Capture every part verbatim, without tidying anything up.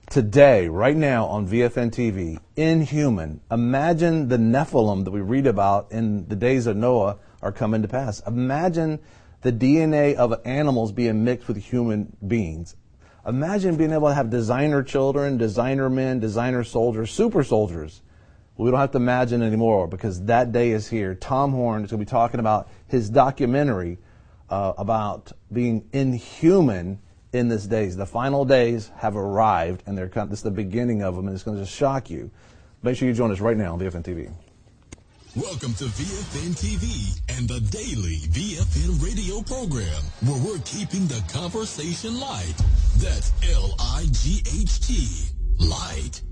today, right now on V F N T V, Inhuman. Imagine the Nephilim that we read about in the days of Noah are coming to pass. Imagine the D N A of animals being mixed with human beings. Imagine being able to have designer children, designer men, designer soldiers, super soldiers. We don't have to imagine anymore because that day is here. Tom Horn is going to be talking about his documentary uh, about being inhuman in these days. The final days have arrived, and they're this is the beginning of them, and it's going to just shock you. Make sure you join us right now on V F N T V. Welcome to V F N T V and the daily V F N radio program, where we're keeping the conversation light. That's L I G H T, light.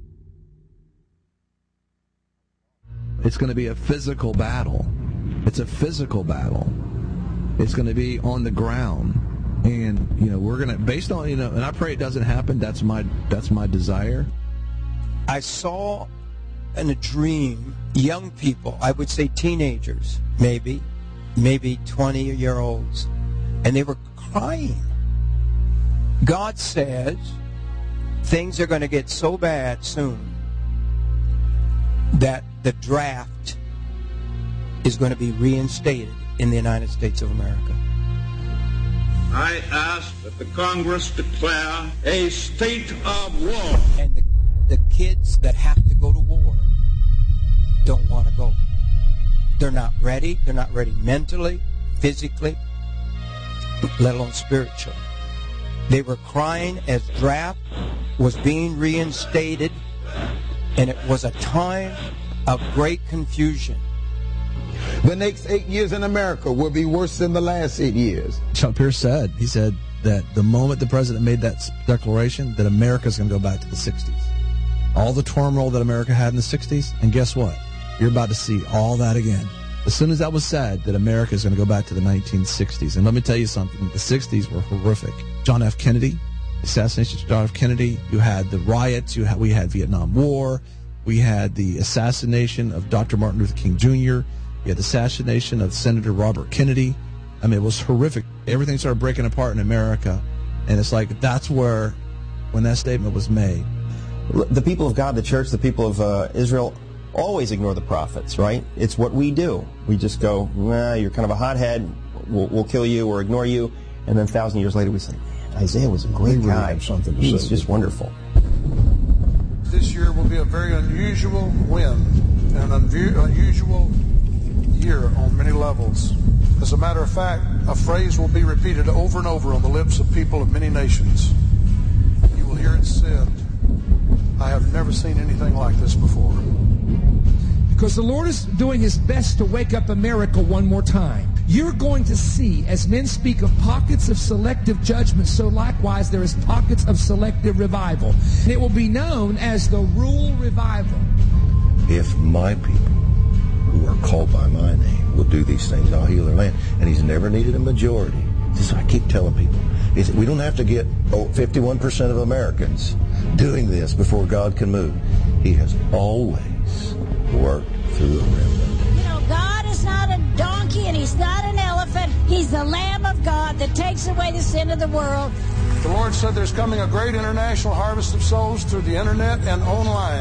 It's going to be a physical battle. It's a physical battle. It's going to be on the ground. And, you know, we're going to, based on, you know, and I pray it doesn't happen. That's my, that's my desire. I saw in a dream young people, I would say teenagers, maybe, maybe twenty-year-olds, and they were crying. God says things are going to get so bad soon that the draft is going to be reinstated in the United States of America. I ask that the Congress declare a state of war. And the, the kids that have to go to war don't want to go. They're not ready. They're not ready mentally, physically, let alone spiritually. They were crying as draft was being reinstated, and it was a time of great confusion. The next eight years in America will be worse than the last eight years. Chuck Pierce said, he said that the moment the president made that declaration, that America's going to go back to the sixties. All the turmoil that America had in the sixties, and guess what? You're about to see all that again. As soon as that was said, that America is going to go back to the nineteen sixties. And let me tell you something, the sixties were horrific. John F. Kennedy, assassination of John F. Kennedy, you had the riots, you had, we had Vietnam War, we had the assassination of Doctor Martin Luther King Junior, you had the assassination of Senator Robert Kennedy. I mean, it was horrific. Everything started breaking apart in America. And it's like, that's where, when that statement was made. The people of God, the church, the people of uh, Israel, always ignore the prophets, right? It's what we do. We just go, nah, you're kind of a hothead, we'll, we'll kill you or ignore you. And then a thousand years later we say, man, Isaiah was a great guy. Something to He's say. just wonderful. This year will be a very unusual wind, an unvu- unusual year on many levels. As a matter of fact, a phrase will be repeated over and over on the lips of people of many nations. You will hear it said, I have never seen anything like this before. Because the Lord is doing his best to wake up America one more time. You're going to see, as men speak of pockets of selective judgment, so likewise there is pockets of selective revival. And it will be known as the Rule Revival. If my people who are called by my name will do these things, I'll heal their land. And he's never needed a majority. This is what I keep telling people. Is we don't have to get oh, fifty-one percent of Americans doing this before God can move. He has always worked through a remnant. You know, God is not a donkey and he's not an elephant. He's the Lamb of God that takes away the sin of the world. The Lord said there's coming a great international harvest of souls through the internet and online.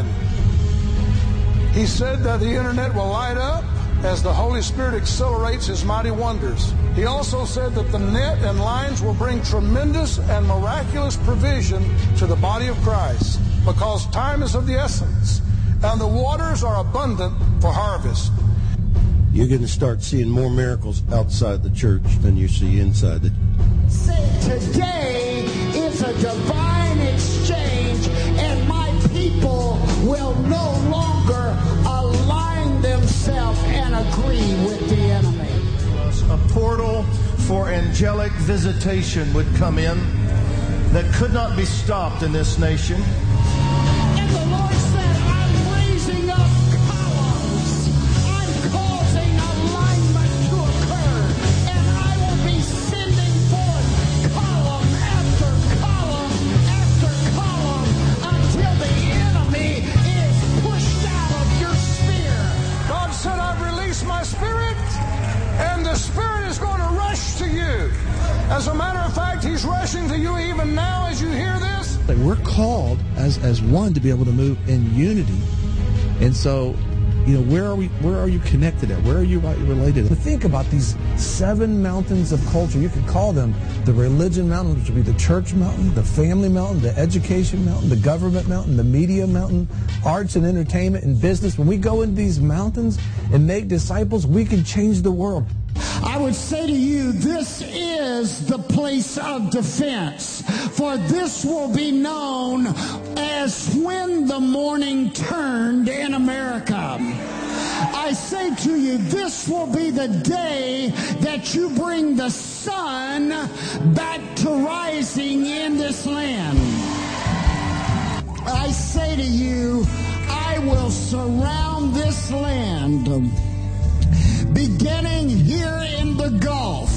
He said that the internet will light up as the Holy Spirit accelerates his mighty wonders. He also said that the net and lines will bring tremendous and miraculous provision to the body of Christ because time is of the essence and the waters are abundant for harvest. You're going to start seeing more miracles outside the church than you see inside the church. Today is a divine exchange, and my people will no longer align themselves and agree with the enemy. A portal for angelic visitation would come in that could not be stopped in this nation. And the Lord said, I'm raising up columns. I'm causing alignment to occur. And I will be sending forth column after column after column until the enemy is pushed out of your sphere. God said, I've released my spirit, and the Spirit is going to rush to you. As a matter of fact, he's rushing to you even now as you hear this. Like we're called as as one to be able to move in unity. And so, you know, where are we? Where are you connected at? Where are you related? But think about these seven mountains of culture. You could call them the religion mountain, which would be the church mountain, the family mountain, the education mountain, the government mountain, the media mountain, arts and entertainment and business. When we go into these mountains and make disciples, we can change the world. I would say to you, this is the place of defense, for this will be known as when the morning turned in America. I say to you, this will be the day that you bring the sun back to rising in this land. I say to you, I will surround this land, beginning here in the Gulf.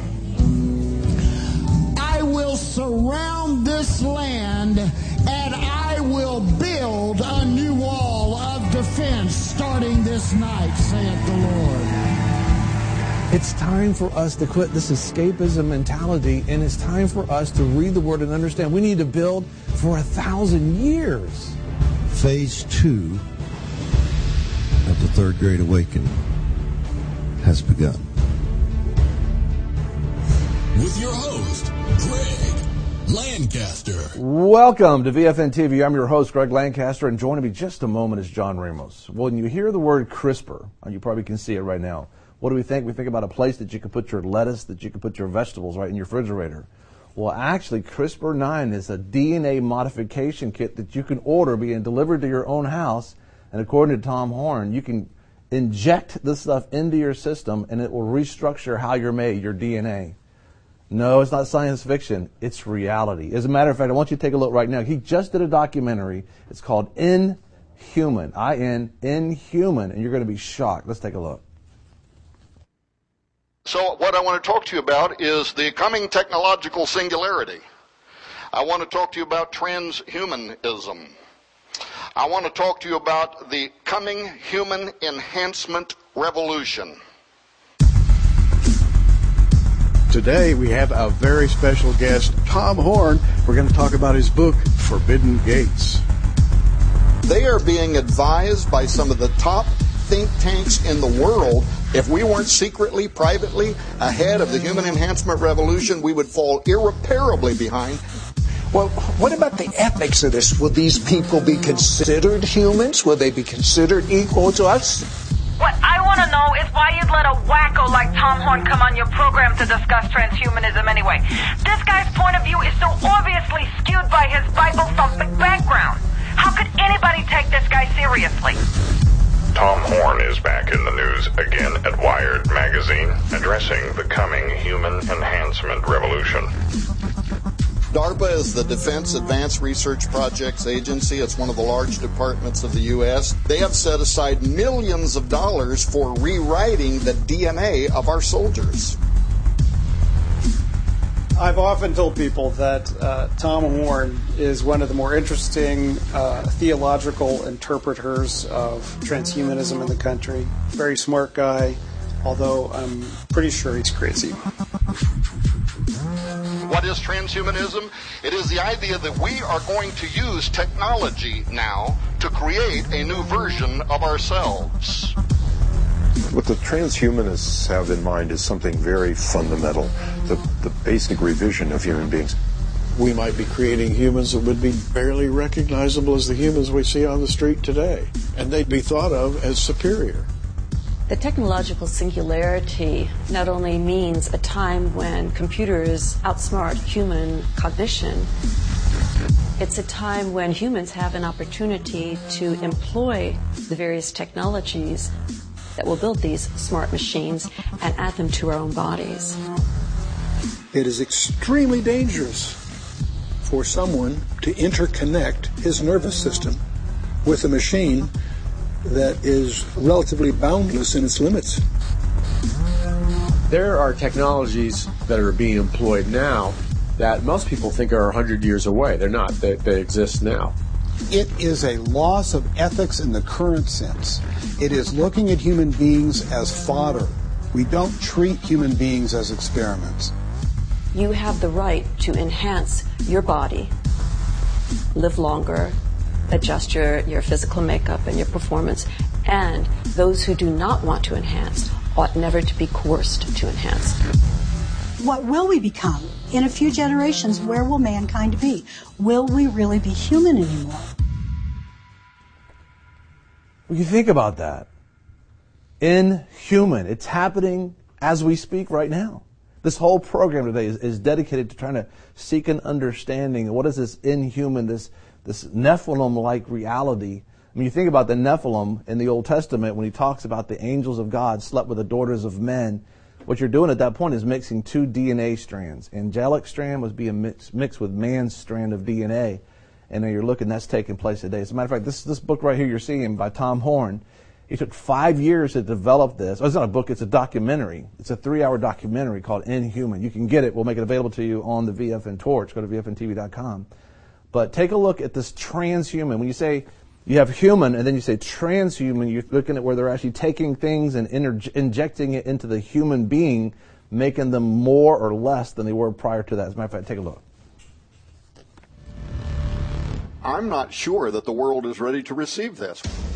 I will surround this land, and I will build a new wall of defense starting this night, saith the Lord. It's time for us to quit this escapism mentality, and it's time for us to read the Word and understand we need to build for a thousand years. Phase two of the Third Great Awakening has begun. With your host, Greg Lancaster. Welcome to V F N T V. I'm your host, Greg Lancaster, and joining me just a moment is John Ramos. When you hear the word CRISPR, and you probably can see it right now, what do we think? We think about a place that you can put your lettuce, that you can put your vegetables right in your refrigerator. Well, actually, CRISPR nine is a D N A modification kit that you can order being delivered to your own house, and according to Tom Horn, you can inject this stuff into your system, and it will restructure how you're made, your D N A. No, it's not science fiction. It's reality. As a matter of fact, I want you to take a look right now. He just did a documentary. It's called Inhuman, I N, Inhuman, and you're going to be shocked. Let's take a look. So what I want to talk to you about is the coming technological singularity. I want to talk to you about transhumanism. I want to talk to you about the coming human enhancement revolution. Today we have a very special guest, Tom Horn. We're going to talk about his book, Forbidden Gates. They are being advised by some of the top think tanks in the world. If we weren't secretly, privately ahead of the human enhancement revolution, we would fall irreparably behind. Well, what about the ethics of this? Will these people be considered humans? Will they be considered equal to us? What I want to know is why you'd let a wacko like Tom Horn come on your program to discuss transhumanism anyway. This guy's point of view is so obviously skewed by his Bible-thumping background. How could anybody take this guy seriously? Tom Horn is back in the news again at Wired magazine, addressing the coming human enhancement revolution. DARPA is the Defense Advanced Research Projects Agency. It's one of the large departments of the U S. They have set aside millions of dollars for rewriting the D N A of our soldiers. I've often told people that uh, Tom Horn is one of the more interesting uh, theological interpreters of transhumanism in the country. Very smart guy, although I'm pretty sure he's crazy. What is transhumanism? It is the idea that we are going to use technology now to create a new version of ourselves. What the transhumanists have in mind is something very fundamental, the, the basic revision of human beings. We might be creating humans that would be barely recognizable as the humans we see on the street today, and they'd be thought of as superior. The technological singularity not only means a time when computers outsmart human cognition, it's a time when humans have an opportunity to employ the various technologies that will build these smart machines and add them to our own bodies. It is extremely dangerous for someone to interconnect his nervous system with a machine that is relatively boundless in its limits. There are technologies that are being employed now that most people think are one hundred years away. They're not. They, they exist now. It is a loss of ethics in the current sense. It is looking at human beings as fodder. We don't treat human beings as experiments. You have the right to enhance your body live longer, adjust your, your physical makeup and your performance, and those who do not want to enhance ought never to be coerced to enhance. What will we become? In a few generations, where will mankind be? Will we really be human anymore? Well, you think about that. Inhuman. It's happening as we speak right now. This whole program today is, is dedicated to trying to seek an understanding of what is this inhuman, this, this Nephilim-like reality. I mean, you think about the Nephilim in the Old Testament when he talks about the angels of God slept with the daughters of men. What you're doing at that point is mixing two D N A strands. Angelic strand was being mixed, mixed with man's strand of D N A. And then you're looking, that's taking place today. As a matter of fact, this this book right here you're seeing by Tom Horn, it took five years to develop this. Oh, it's not a book, it's a documentary. It's a three-hour documentary called Inhuman. You can get it. We'll make it available to you on the V F N Torch. Go to V F N T V dot com. But take a look at this transhuman. When you say you have human and then you say transhuman, you're looking at where they're actually taking things and inter- injecting it into the human being, making them more or less than they were prior to that. As a matter of fact, take a look. I'm not sure that the world is ready to receive this.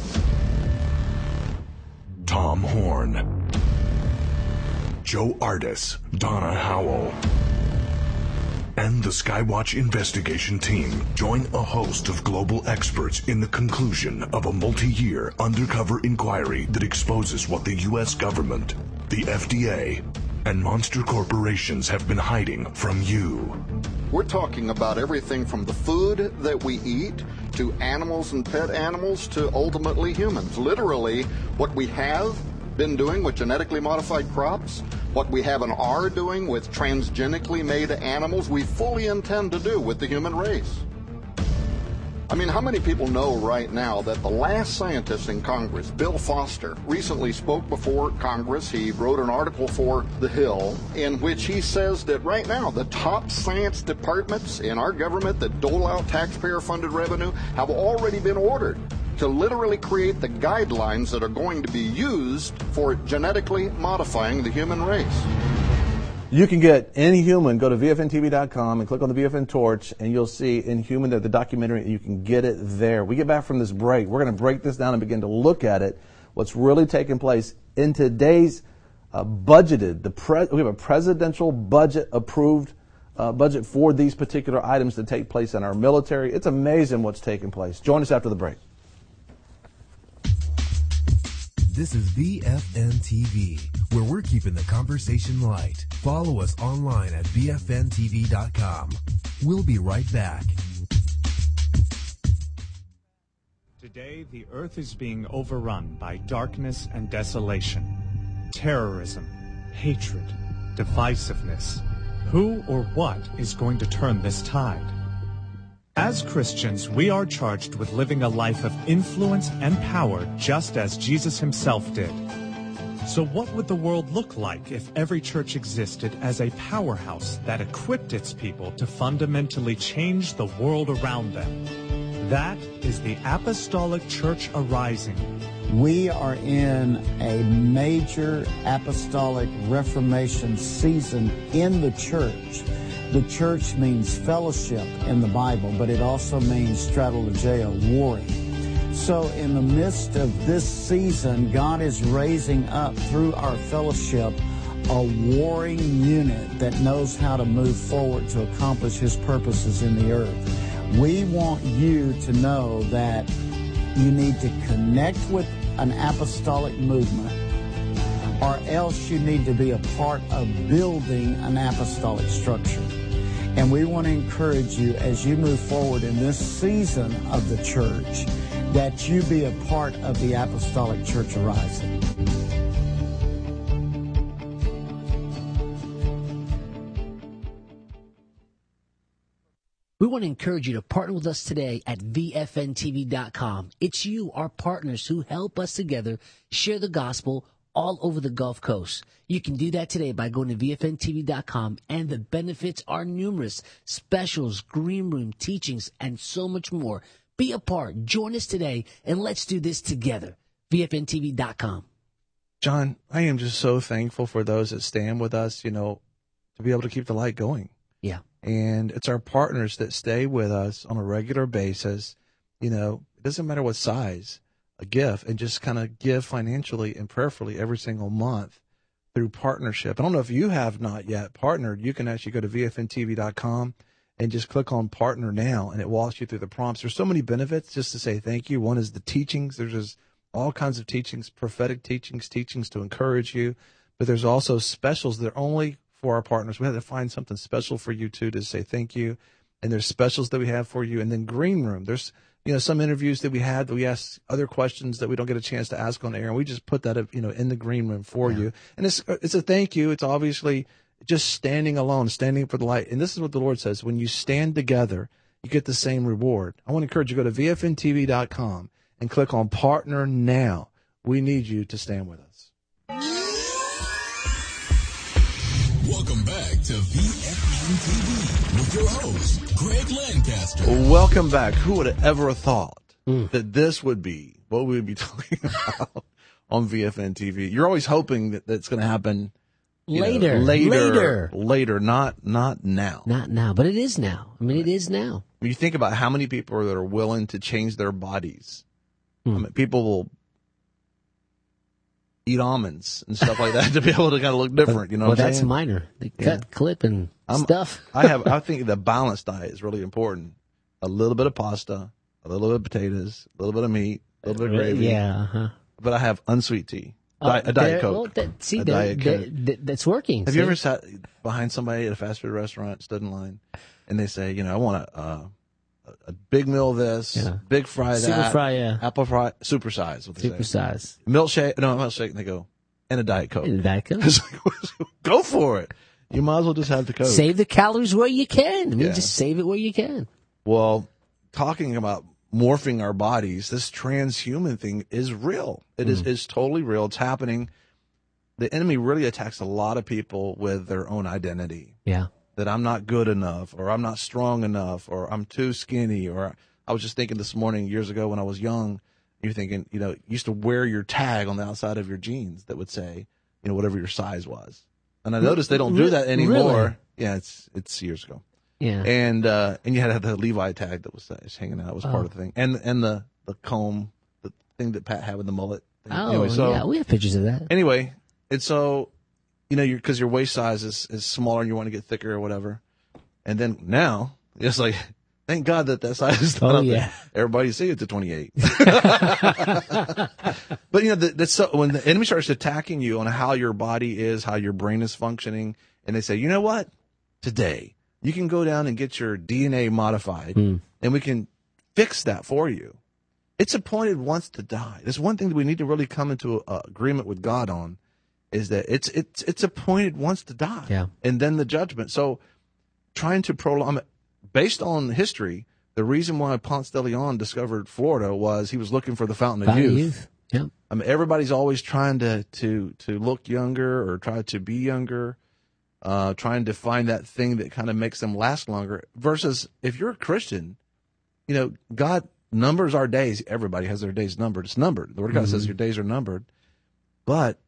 Tom Horn, Joe Ardis, Donna Howell, and the Skywatch investigation team join a host of global experts in the conclusion of a multi-year undercover inquiry that exposes what the U S government, the F D A, and monster corporations have been hiding from you. We're talking about everything from the food that we eat to animals and pet animals to ultimately humans. Literally, what we have been doing with genetically modified crops, what we have and are doing with transgenically made animals, we fully intend to do with the human race. I mean, how many people know right now that the last scientist in Congress, Bill Foster, recently spoke before Congress. He wrote an article for The Hill in which he says that right now the top science departments in our government that dole out taxpayer-funded revenue have already been ordered to literally create the guidelines that are going to be used for genetically modifying the human race. You can get Inhuman. Go to V F N T V dot com and click on the V F N Torch, and you'll see Inhuman, the, the documentary, and you can get it there. We get back from this break. We're going to break this down and begin to look at it, what's really taking place in today's uh, budgeted. The pre- we have a presidential budget approved uh, budget for these particular items that take place in our military. It's amazing what's taking place. Join us after the break. This is V F N T V, where we're keeping the conversation light. Follow us online at V F N T V dot com. We'll be right back. Today, the earth is being overrun by darkness and desolation, terrorism, hatred, divisiveness. Who or what is going to turn this tide? As Christians, we are charged with living a life of influence and power just as Jesus himself did. So what would the world look like if every church existed as a powerhouse that equipped its people to fundamentally change the world around them? That is the Apostolic Church arising. We are in a major apostolic reformation season in the church. The church means fellowship in the Bible, but it also means strategeo, warring. So in the midst of this season, God is raising up through our fellowship a warring unit that knows how to move forward to accomplish His purposes in the earth. We want you to know that you need to connect with an apostolic movement, or else you need to be a part of building an apostolic structure. And we want to encourage you as you move forward in this season of the church that you be a part of the Apostolic Church arising. We want to encourage you to partner with us today at V F N T V dot com. It's you, our partners, who help us together share the gospel all over the Gulf Coast. You can do that today by going to V F N T V dot com, and the benefits are numerous. Specials, green room, teachings, and so much more. Be a part. Join us today, and let's do this together. V F N T V dot com. John, I am just so thankful for those that stand with us, you know, to be able to keep the light going. Yeah. And it's our partners that stay with us on a regular basis. You know, it doesn't matter what size, a gift, and just kind of give financially and prayerfully every single month through partnership. I don't know if you have not yet partnered. You can actually go to V F N T V dot com and just click on partner now, and it walks you through the prompts. There's so many benefits just to say thank you. One is the teachings. There's just all kinds of teachings, prophetic teachings, teachings to encourage you. But there's also specials that are only for our partners. We had to find something special for you too to say thank you. And there's specials that we have for you. And then Green Room. There's, you know, some interviews that we had that we asked other questions that we don't get a chance to ask on air. And we just put that, you know, in the Green Room for yeah. you. And it's, it's a thank you. It's obviously just standing alone, standing for the light. And this is what the Lord says. When you stand together, you get the same reward. I want to encourage you to go to V F N T V dot com and click on partner now. We need you to stand with us. Welcome back to V F N T V with your host, Greg Lancaster. Welcome back. Who would have ever thought mm. that this would be what we would be talking about on V F N T V? You're always hoping that that's going to happen later, know, later, later, later, not not now. Not now, but it is now. I mean, it is now. When you think about how many people are that are willing to change their bodies, mm. I mean, people will eat almonds and stuff like that to be able to kind of look different, you know well, what I'm that's saying? minor. They cut, yeah. clip, and I'm, stuff. I have. I think the balanced diet is really important. A little bit of pasta, a little bit of potatoes, a little bit of meat, a little bit of gravy. Yeah. Uh-huh. But I have unsweet tea. Uh, a Diet Coke. Well, that, see, a that, Diet that, Coke. that, that's working. Have see? you ever sat behind somebody at a fast food restaurant, stood in line, and they say, you know, I want a, uh, a big meal of this, yeah. big fry that, super fry, yeah. apple fry, super size. What they super say. size. Milkshake, no, milkshake, and they go, and a Diet Coke. And a Diet Coke. Go for it. You might as well just have the Coke. Save the calories where you can. I mean, Yeah. just save it where you can. Well, talking about morphing our bodies, this transhuman thing is real. It mm. is is totally real. It's happening. The enemy really attacks a lot of people with their own identity. Yeah. That I'm not good enough, or I'm not strong enough, or I'm too skinny, or I was just thinking this morning, years ago when I was young, you're thinking, you know, you used to wear your tag on the outside of your jeans that would say, you know, whatever your size was. And I noticed they don't do that anymore. Really? Yeah, it's it's years ago. Yeah. And uh, and you had to have the Levi tag that was, uh, was hanging out. It was Oh. part of the thing. And and the, the comb, the thing that Pat had with the mullet. Thing. Oh, anyway, so, yeah, we have pictures of that. Anyway, and so, you know, you're, because your waist size is, is smaller and you want to get thicker or whatever. And then now, it's like, thank God that that size is not Oh, up there. yeah. Everybody see it's a twenty-eight. But, you know, that, that's so, when the enemy starts attacking you on how your body is, how your brain is functioning, and they say, you know what? Today, you can go down and get your D N A modified, Mm. and we can fix that for you. It's appointed once to die. There's one thing that we need to really come into a, a agreement with God on, is that it's it's it's appointed once to die, Yeah. and then the judgment. So, trying to prolong it, based on history, the reason why Ponce de Leon discovered Florida was he was looking for the fountain of Fountain of youth. youth. Yeah. I mean, everybody's always trying to to to look younger or try to be younger, uh, trying to find that thing that kind of makes them last longer. Versus if you're a Christian, you know, God numbers our days. Everybody has their days numbered. It's numbered. The Word of God Mhm. says your days are numbered. But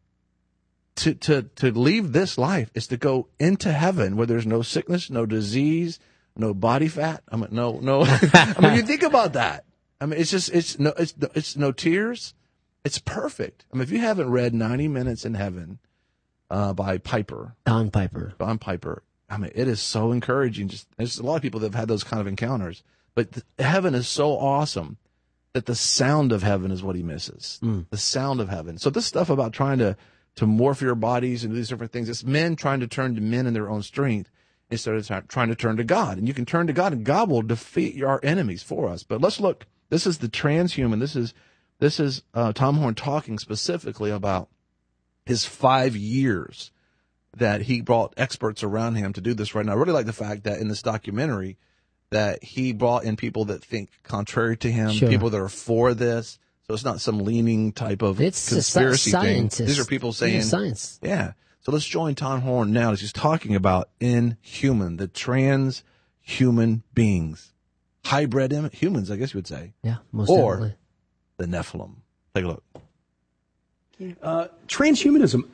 to to to leave this life is to go into heaven where there's no sickness, no disease, no body fat. I mean, no no. I mean, you think about that. I mean, it's just it's no it's it's no tears. It's perfect. I mean, if you haven't read ninety minutes in Heaven uh, by Piper, Don Piper, Don Piper, I mean, it is so encouraging. Just there's a lot of people that have had those kind of encounters, but the, heaven is so awesome that the sound of heaven is what he misses. Mm. The sound of heaven. So this stuff about trying to to morph your bodies and do these different things, it's men trying to turn to men in their own strength instead of t- trying to turn to God. And you can turn to God, and God will defeat our enemies for us. But let's look. This is the transhuman. This is this is uh, Tom Horn talking specifically about his five years that he brought experts around him to do this right now. I really like the fact that in this documentary that he brought in people that think contrary to him, Sure. people that are for this. So it's not some leaning type of It's a conspiracy sci- thing. scientist. These are people Yeah, saying science. Yeah. So let's join Tom Horn now as he's talking about inhuman, the transhuman beings, hybrid im- humans, I guess you would say. Yeah, most or definitely. the Nephilim. Take a look. Uh, transhumanism,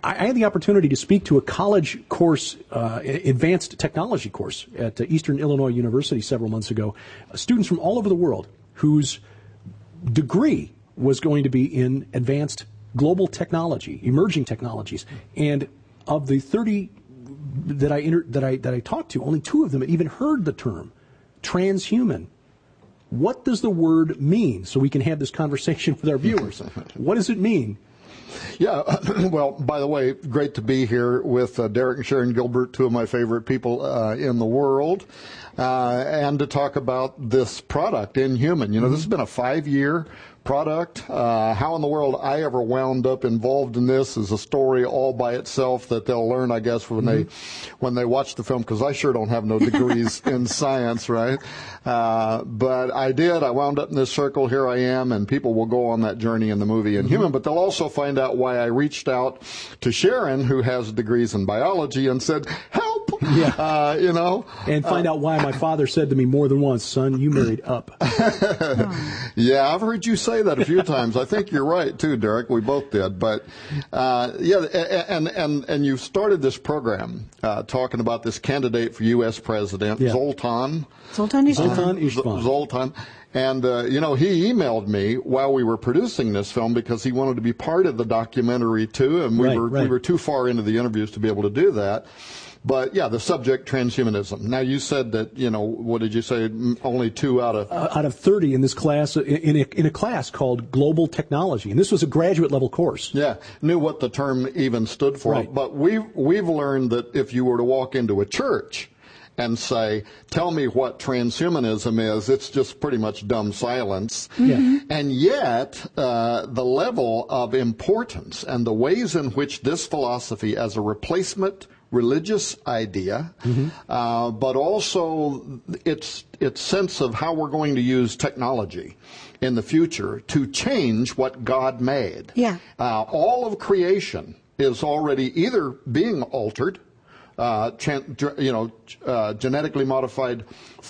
I had the opportunity to speak to a college course, uh, advanced technology course at uh, Eastern Illinois University several months ago. Uh, students from all over the world whose degree was going to be in advanced global technology, emerging technologies. And of the thirty that I inter- that I that I talked to, only two of them had even heard the term transhuman. What does the word mean? So we can have this conversation with our viewers. What does it mean? Yeah, well, by the way, great to be here with uh, Derek and Sharon Gilbert, two of my favorite people uh, in the world, uh, and to talk about this product, Inhuman. You know, mm-hmm. This has been a five-year product. Uh, how in the world I ever wound up involved in this is a story all by itself that they'll learn, I guess, when mm-hmm. they when they watch the film, because I sure don't have no degrees in science, right? Uh, but I did. I wound up in this circle. Here I am, and people will go on that journey in the movie Inhuman, mm-hmm. but they'll also find out why I reached out to Sharon, who has degrees in biology, and said, help! Yeah. Uh, you know? And find uh, out why my father said to me more than once, son, you married up. Yeah, I've heard you say that a few times. I think you're right, too, Derek. We both did. But, uh, yeah, and, and, and you started this program uh, talking about this candidate for U S president, yeah. Zoltan. Zoltan Istvan. Zoltan Istvan. Zoltan. And, uh, you know, he emailed me while we were producing this film because he wanted to be part of the documentary, too, and we right, were right. we were too far into the interviews to be able to do that. But, yeah, the subject, transhumanism. Now, you said that, you know, what did you say, only two out of... Uh, out of thirty in this class, in, in, a, in a class called Global Technology. And this was a graduate-level course. Yeah, knew what the term even stood for. Right. But we've, we've learned that if you were to walk into a church and say, tell me what transhumanism is, it's just pretty much dumb silence. Mm-hmm. And yet, uh, the level of importance and the ways in which this philosophy as a replacement religious idea, mm-hmm. uh, but also its its sense of how we're going to use technology in the future to change what God made. Yeah. Uh, all of creation is already either being altered, uh, chan- you know, uh, genetically modified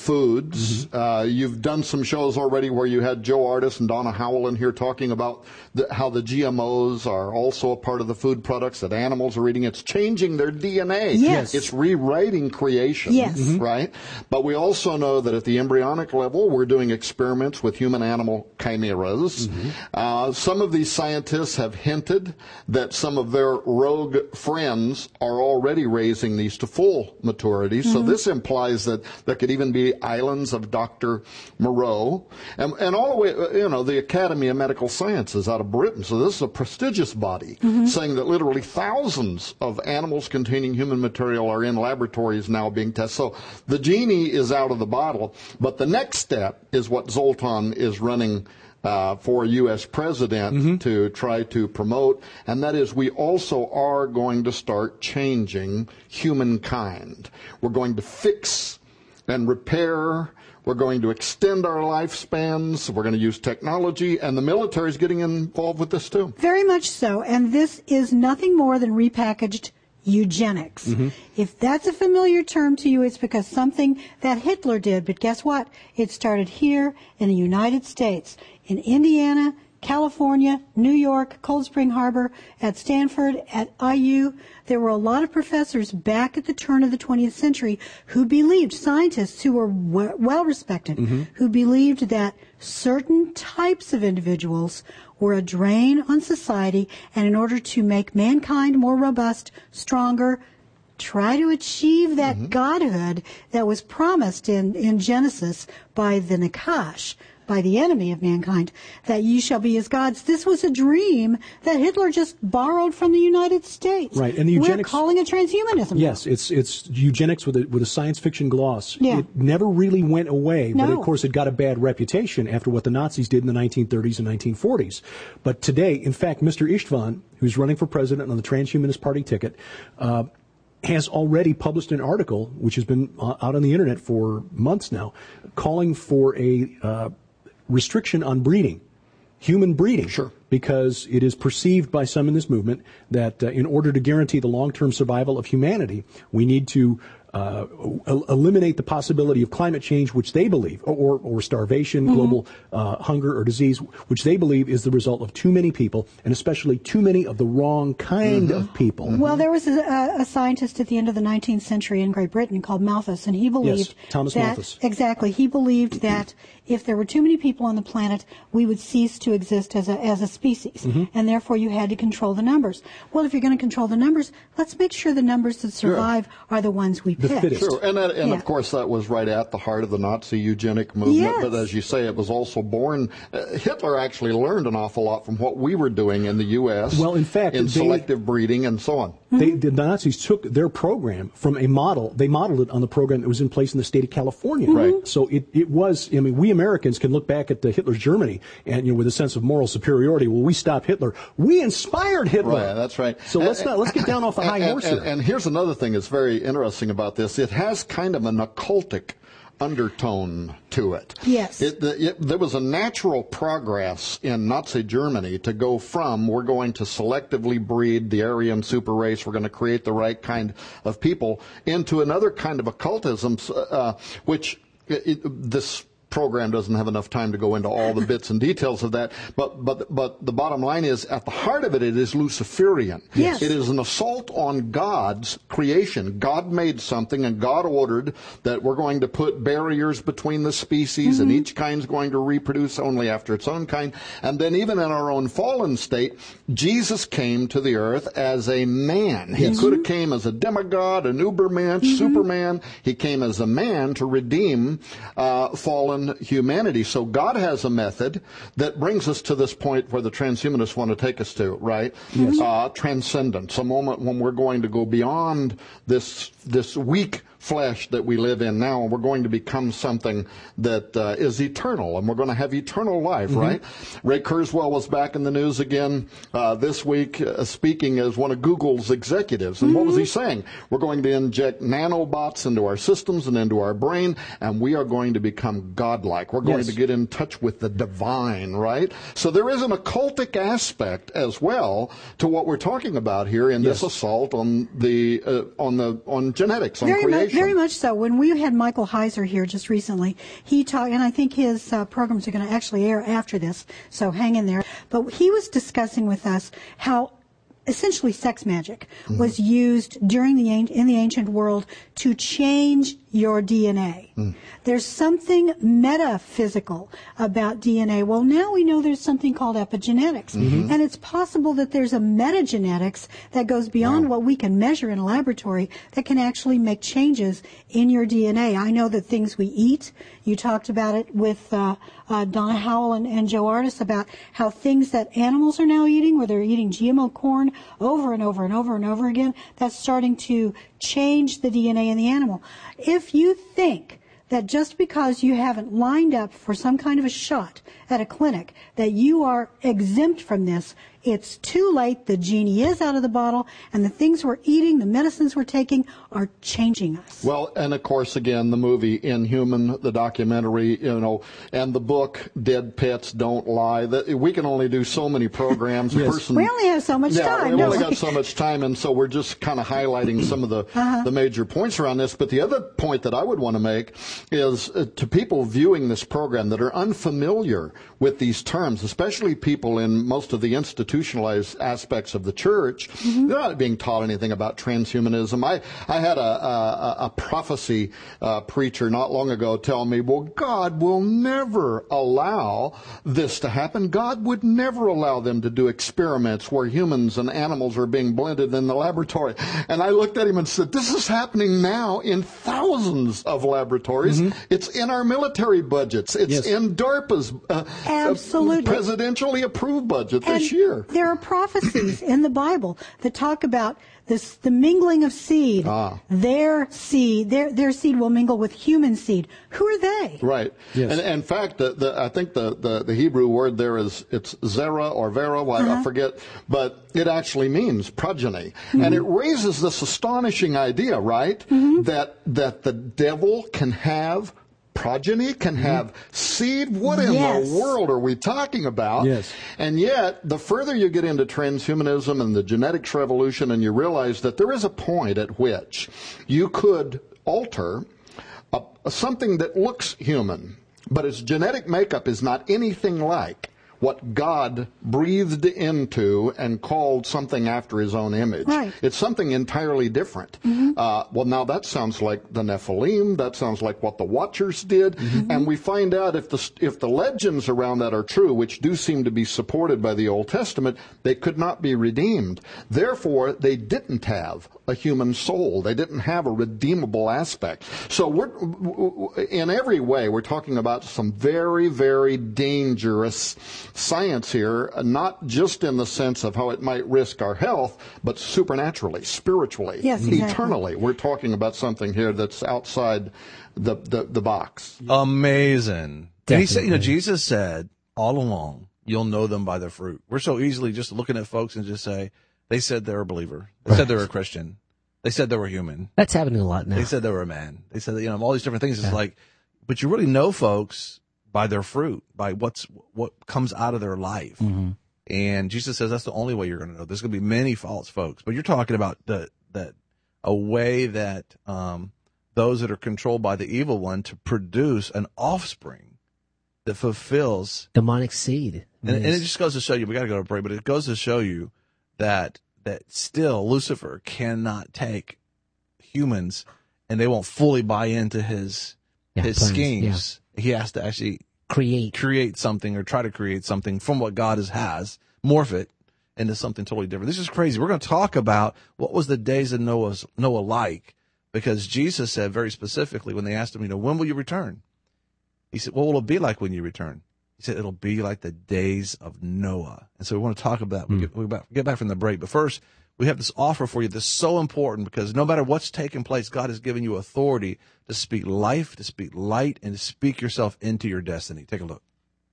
foods. Mm-hmm. Uh, you've done some shows already where you had Joe Artis and Donna Howell in here talking about the, how the G M Os are also a part of the food products that animals are eating. It's changing their D N A. Yes. It's rewriting creation. Yes. Mm-hmm. Right? But we also know that at the embryonic level, we're doing experiments with human-animal chimeras. Mm-hmm. Uh, some of these scientists have hinted that some of their rogue friends are already raising these to full maturity. Mm-hmm. So this implies that there could even be islands of Doctor Moreau, and, and all the way, you know, the Academy of Medical Sciences out of Britain. So this is a prestigious body mm-hmm. saying that literally thousands of animals containing human material are in laboratories now being tested. So the genie is out of the bottle, but the next step is what Zoltan is running Uh, for a U S president mm-hmm. to try to promote, and that is we also are going to start changing humankind. We're going to fix and repair. We're going to extend our lifespans. We're going to use technology, and the military is getting involved with this too. Very much so, and this is nothing more than repackaged eugenics. Mm-hmm. If that's a familiar term to you, it's because something that Hitler did, but guess what? It started here in the United States, in Indiana, California, New York, Cold Spring Harbor, at Stanford, at I U. There were a lot of professors back at the turn of the twentieth century who believed, scientists who were w- well respected, mm-hmm. who believed that certain types of individuals were a drain on society, and in order to make mankind more robust, stronger, try to achieve that mm-hmm. godhood that was promised in, in Genesis by the Nakash, by the enemy of mankind, that ye shall be as gods. This was a dream that Hitler just borrowed from the United States. Right, and the eugenics, we're calling it transhumanism. Yes, it's it's eugenics with a with a science fiction gloss. Yeah. It never really went away, no. but of course it got a bad reputation after what the Nazis did in the nineteen thirties and nineteen forties. But today, in fact, Mister Istvan, who's running for president on the Transhumanist Party ticket, uh, has already published an article, which has been out on the internet for months now, calling for a uh, restriction on breeding, human breeding. Sure. Because it is perceived by some in this movement that uh, in order to guarantee the long-term survival of humanity, we need to uh, el- eliminate the possibility of climate change, which they believe, or, or starvation, mm-hmm. global uh, hunger or disease, which they believe is the result of too many people, and especially too many of the wrong kind mm-hmm. of people. Well, there was a, a scientist at the end of the nineteenth century in Great Britain called Malthus, and he believed yes, Thomas that, Malthus. Exactly. He believed that if there were too many people on the planet, we would cease to exist as a, as a species, mm-hmm. and therefore you had to control the numbers. Well, if you're going to control the numbers, let's make sure the numbers that survive sure. are the ones we pick. Sure, and, that, and yeah. of course that was right at the heart of the Nazi eugenic movement, yes. but as you say, it was also born, uh, Hitler actually learned an awful lot from what we were doing in the U S Well, in fact, in they, selective breeding and so on. They, the Nazis took their program from a model, they modeled it on the program that was in place in the state of California. Right. So it, it was, I mean, we Americans can look back at the Hitler's Germany and, you know, with a sense of moral superiority. Well, we stopped Hitler. We inspired Hitler. Right, that's right. So and, let's not, let's get down off a high and, horse and, here. And here's another thing that's very interesting about this. It has kind of an occultic undertone to it. Yes. It, the, it, there was a natural progress in Nazi Germany to go from we're going to selectively breed the Aryan super race, we're going to create the right kind of people, into another kind of occultism, uh, which it, it, this program doesn't have enough time to go into all the bits and details of that, but but but the bottom line is, at the heart of it, it is Luciferian. Yes. It is an assault on God's creation. God made something, and God ordered that we're going to put barriers between the species, mm-hmm. and each kind's going to reproduce only after its own kind. And then even in our own fallen state, Jesus came to the earth as a man. He yes. could have came as a demigod, an ubermensch, mm-hmm. Superman. He came as a man to redeem uh, fallen humanity. So God has a method that brings us to this point where the transhumanists want to take us to, right? Yes. Uh, transcendence, a moment when we're going to go beyond this this weak flesh that we live in now, and we're going to become something that uh, is eternal, and we're going to have eternal life, mm-hmm. right? Ray Kurzweil was back in the news again uh, this week, uh, speaking as one of Google's executives. And mm-hmm. what was he saying? We're going to inject nanobots into our systems and into our brain, and we are going to become godlike. We're going yes. to get in touch with the divine, right? So there is an occultic aspect as well to what we're talking about here in yes. this assault on the uh, on the on genetics, on Very creation. Much, very much so. When we had Michael Heiser here just recently, he talked, and I think his uh, programs are going to actually air after this, so hang in there. But he was discussing with us how essentially sex magic mm-hmm. was used during the in the ancient world to change your D N A. Mm. There's something metaphysical about D N A. Well, now we know there's something called epigenetics. Mm-hmm. And it's possible that there's a metagenetics that goes beyond wow. what we can measure in a laboratory that can actually make changes in your D N A. I know that things we eat, you talked about it with uh, uh, Donna Howell and, and Joe Artis about how things that animals are now eating, where they're eating G M O corn over and over and over and over again, that's starting to change the D N A in the animal. If you think that just because you haven't lined up for some kind of a shot at a clinic that you are exempt from this, it's too late. The genie is out of the bottle, and the things we're eating, the medicines we're taking, are changing us. Well, and of course, again, the movie Inhuman, the documentary, you know, and the book Dead Pets Don't Lie. That we can only do so many programs. yes. Person, we only have so much yeah, time. we only we? got so much time, and so we're just kind of highlighting some of the uh-huh. the major points around this. But the other point that I would want to make is uh, to people viewing this program that are unfamiliar with these terms, especially people in most of the institutionalized aspects of the church. Mm-hmm. They're not being taught anything about transhumanism. I, I had a, a, a prophecy uh, preacher not long ago tell me, well, God will never allow this to happen. God would never allow them to do experiments where humans and animals are being blended in the laboratory. And I looked at him and said, this is happening now in thousands of laboratories. Mm-hmm. It's in our military budgets. It's yes. in DARPA's uh, Absolutely. Uh, presidentially approved budget and this year. There are prophecies in the Bible that talk about this, the mingling of seed. Ah. Their seed, their their seed will mingle with human seed. Who are they? Right. Yes. And, and in fact, the, the, I think the, the, the Hebrew word there is, it's zera or vera, well, uh-huh. I forget, but it actually means progeny. Mm-hmm. And it raises this astonishing idea, right, mm-hmm. that that the devil can have progeny, can have seed. What in yes. the world are we talking about? Yes. And yet, the further you get into transhumanism and the genetics revolution, and you realize that there is a point at which you could alter a, a something that looks human, but its genetic makeup is not anything like what God breathed into and called something after his own image. Right. It's something entirely different. Mm-hmm. Uh, well, now that sounds like the Nephilim. That sounds like what the Watchers did. Mm-hmm. And we find out if the, if the legends around that are true, which do seem to be supported by the Old Testament, they could not be redeemed. Therefore, they didn't have a human soul. They didn't have a redeemable aspect. So we're, in every way, we're talking about some very, very dangerous science here, not just in the sense of how it might risk our health, but supernaturally, spiritually, yes, exactly. eternally. We're talking about something here that's outside the, the, the box. Amazing. And he said, you know, Jesus said all along, you'll know them by their fruit. We're so easily just looking at folks and just say, they said they're a believer. They right. said they were a Christian. They said they were human. That's happening a lot now. They said they were a man. They said, you know, all these different things. It's yeah. like, but you really know folks by their fruit, by what's what comes out of their life. Mm-hmm. And Jesus says that's the only way you're going to know. There's going to be many false folks, but you're talking about the that a way that um, those that are controlled by the evil one to produce an offspring that fulfills demonic seed. And, and it just goes to show you, we got to go to break, but it goes to show you that that still Lucifer cannot take humans and they won't fully buy into his yeah, his plans, schemes. Yeah. He has to actually create create something or try to create something from what God has, has morph it into something totally different. This is crazy. We're going to talk about what was the days of Noah's, Noah like, because Jesus said very specifically when they asked him, you know, when will you return? He said, what will it be like when you return? He said, it'll be like the days of Noah. And so we want to talk about that. Mm. We get, we back, get back from the break. But first, we have this offer for you that's so important because no matter what's taking place, God has given you authority to speak life, to speak light, and to speak yourself into your destiny. Take a look.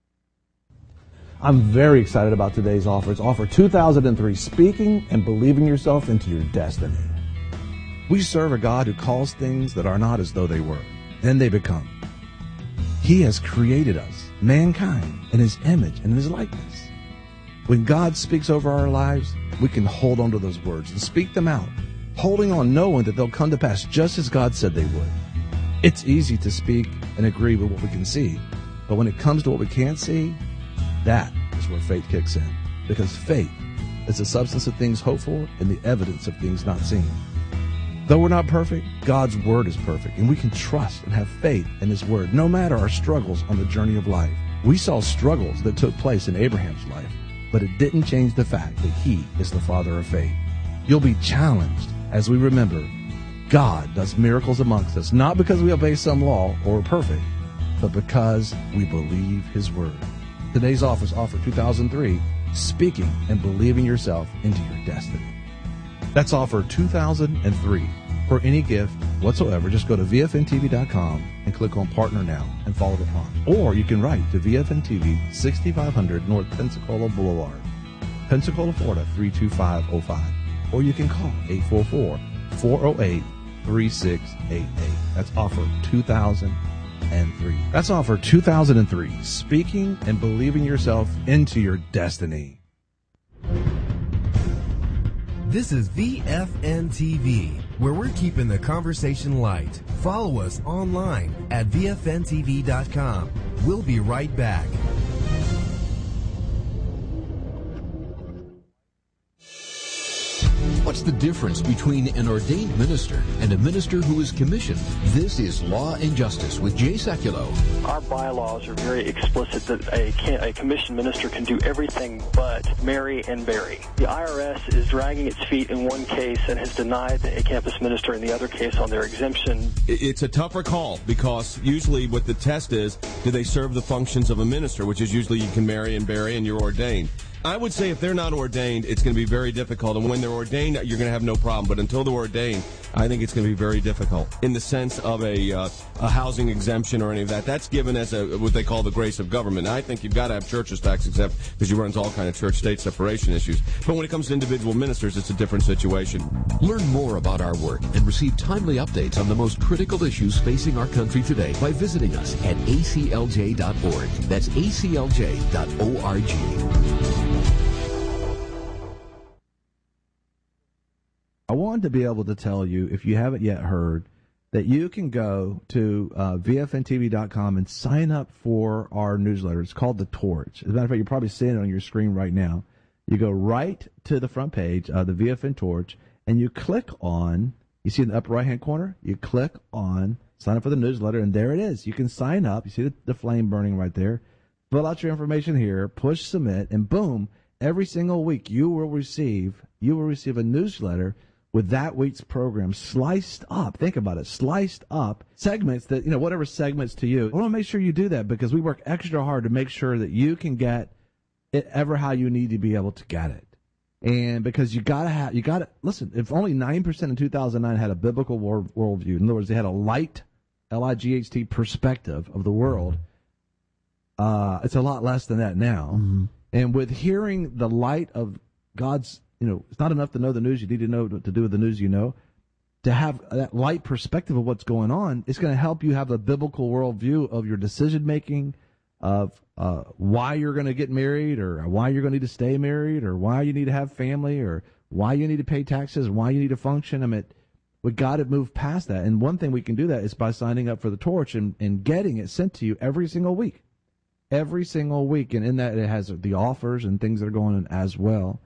I'm very excited about today's offer. It's offer two thousand three, Speaking and Believing Yourself into Your Destiny. We serve a God who calls things that are not as though they were. Then they become. He has created us, mankind, in his image and in his likeness. When God speaks over our lives, we can hold on to those words and speak them out, holding on knowing that they'll come to pass just as God said they would. It's easy to speak and agree with what we can see, but when it comes to what we can't see, that is where faith kicks in. Because faith is the substance of things hoped for and the evidence of things not seen. Though we're not perfect, God's word is perfect, and we can trust and have faith in his word, no matter our struggles on the journey of life. We saw struggles that took place in Abraham's life, but it didn't change the fact that he is the father of faith. You'll be challenged as we remember God does miracles amongst us, not because we obey some law or are perfect, but because we believe his word. Today's offer is offer two thousand three, Speaking and Believing Yourself into Your Destiny. That's offer two thousand three. For any gift whatsoever, just go to V F N T V dot com and click on Partner Now and follow the prompts. Or you can write to V F N T V, sixty-five hundred North Pensacola Boulevard, Pensacola, Florida, three two five oh five. Or you can call eight four four, four oh eight, three six eight eight. That's offer two thousand three. That's offer two thousand three, Speaking and Believing Yourself into Your Destiny. This is V F N T V, where we're keeping the conversation light. Follow us online at V F N T V dot com. We'll be right back. What's the difference between an ordained minister and a minister who is commissioned? This is Law and Justice with Jay Sekulow. Our bylaws are very explicit that a, can, a commissioned minister can do everything but marry and bury. The I R S is dragging its feet in one case and has denied a campus minister in the other case on their exemption. It's a tougher call because usually what the test is, do they serve the functions of a minister, which is usually you can marry and bury and you're ordained. I would say if they're not ordained, it's going to be very difficult. And when they're ordained, you're going to have no problem. But until they're ordained, I think it's going to be very difficult in the sense of a uh, a housing exemption or any of that. That's given as a what they call the grace of government. And I think you've got to have churches tax exempt because you run into all kind of church-state separation issues. But when it comes to individual ministers, it's a different situation. Learn more about our work and receive timely updates on the most critical issues facing our country today by visiting us at A C L J dot org. That's A C L J dot org. I wanted to be able to tell you, if you haven't yet heard, that you can go to uh, V F N T V dot com and sign up for our newsletter. It's called The Torch. As a matter of fact, you're probably seeing it on your screen right now. You go right to the front page of the V F N Torch, and you click on, you see in the upper right-hand corner, you click on sign up for the newsletter, and there it is. You can sign up. You see the, the flame burning right there. Fill out your information here, push submit, and boom, every single week you will receive you will receive a newsletter with that week's program sliced up. Think about it, sliced up segments that, you know, whatever segments to you. I want to make sure you do that because we work extra hard to make sure that you can get it ever how you need to be able to get it. And because you gotta have, you gotta, listen, if only nine percent in two thousand nine had a biblical world, worldview, in other words, they had a light, L I G H T perspective of the world, uh, it's a lot less than that now. Mm-hmm. And with hearing the light of God's, you know, it's not enough to know the news. You need to know what to do with the news you know. To have that light perspective of what's going on, it's going to help you have a biblical worldview of your decision making, of uh, why you're going to get married, or why you're going to need to stay married, or why you need to have family, or why you need to pay taxes, why you need to function. I mean, we got to move past that. And one thing we can do that is by signing up for the Torch and, and getting it sent to you every single week. Every single week. And in that, it has the offers and things that are going on as well.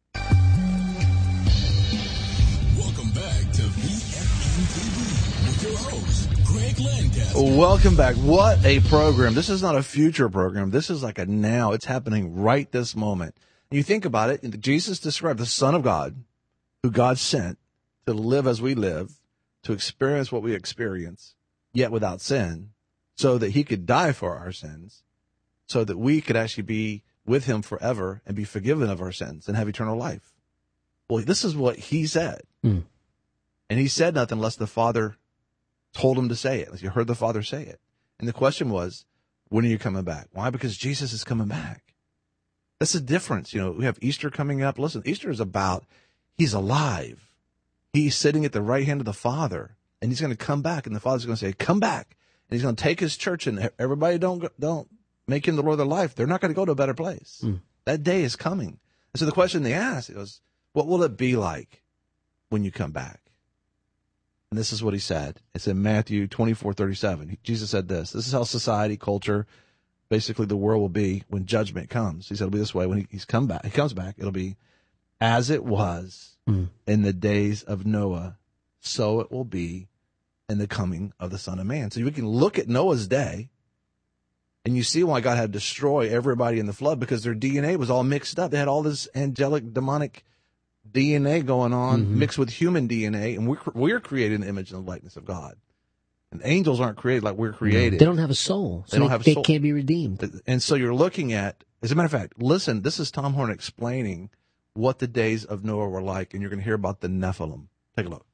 Welcome back to V F N T V with your host, Greg Lancaster. Welcome back. What a program. This is not a future program. This is like a now. It's happening right this moment. And you think about it, Jesus described the Son of God, who God sent to live as we live, to experience what we experience, yet without sin, so that he could die for our sins, so that we could actually be with him forever and be forgiven of our sins and have eternal life. Well, this is what he said. Mm. And he said nothing unless the Father told him to say it, unless you heard the Father say it. And the question was, when are you coming back? Why? Because Jesus is coming back. That's the difference. You know, we have Easter coming up. Listen, Easter is about, he's alive. He's sitting at the right hand of the Father, and he's going to come back, and the Father's going to say, come back. And he's going to take his church, and everybody don't, don't make him the Lord of their life. They're not going to go to a better place. Mm. That day is coming. And so the question they asked was, what will it be like when you come back? And this is what he said. It's in Matthew twenty-four thirty-seven. Jesus said this. This is how society, culture, basically the world will be when judgment comes. He said it'll be this way. When he, he's come back, he comes back, it'll be as it was mm. in the days of Noah, so it will be in the coming of the Son of Man. So we can look at Noah's day, and you see why God had to destroy everybody in the flood, because their D N A was all mixed up. They had all this angelic, demonic D N A going on, mm-hmm. mixed with human D N A, and we're, we're created in the image and the likeness of God. And angels aren't created like we're created. They don't have a soul. So they don't they, have a they soul. Can't be redeemed. And so you're looking at, as a matter of fact, listen, this is Tom Horn explaining what the days of Noah were like, and you're going to hear about the Nephilim. Take a look.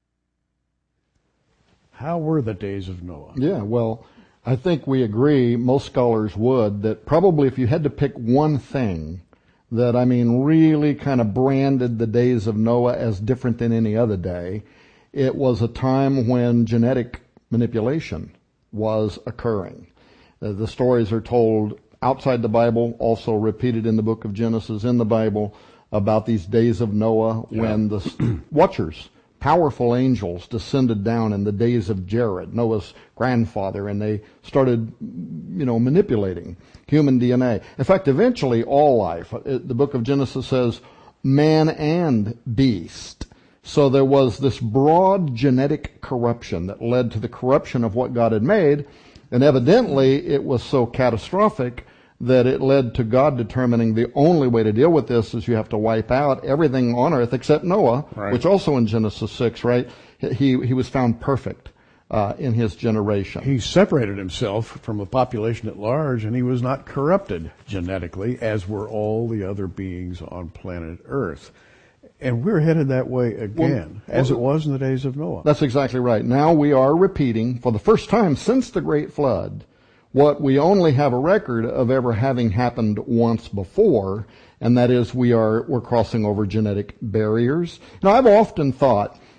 How were the days of Noah? Yeah, well, I think we agree, most scholars would, that probably if you had to pick one thing that, I mean, really kind of branded the days of Noah as different than any other day, it was a time when genetic manipulation was occurring. Uh, the stories are told outside the Bible, also repeated in the book of Genesis in the Bible, about these days of Noah yeah. when the watchers, powerful angels, descended down in the days of Jared, Noah's grandfather, and they started, you know, manipulating human D N A. In fact, eventually all life, the book of Genesis says, man and beast. So there was this broad genetic corruption that led to the corruption of what God had made, and evidently it was so catastrophic that it led to God determining the only way to deal with this is you have to wipe out everything on earth except Noah, right. which also in Genesis six, right? He he was found perfect uh, in his generation. He separated himself from the population at large, and he was not corrupted genetically, as were all the other beings on planet Earth. And we're headed that way again, well, as well, it was in the days of Noah. That's exactly right. Now we are repeating, for the first time since the Great Flood, what we only have a record of ever having happened once before, and that is we are, we're crossing over genetic barriers. Now, I've often thought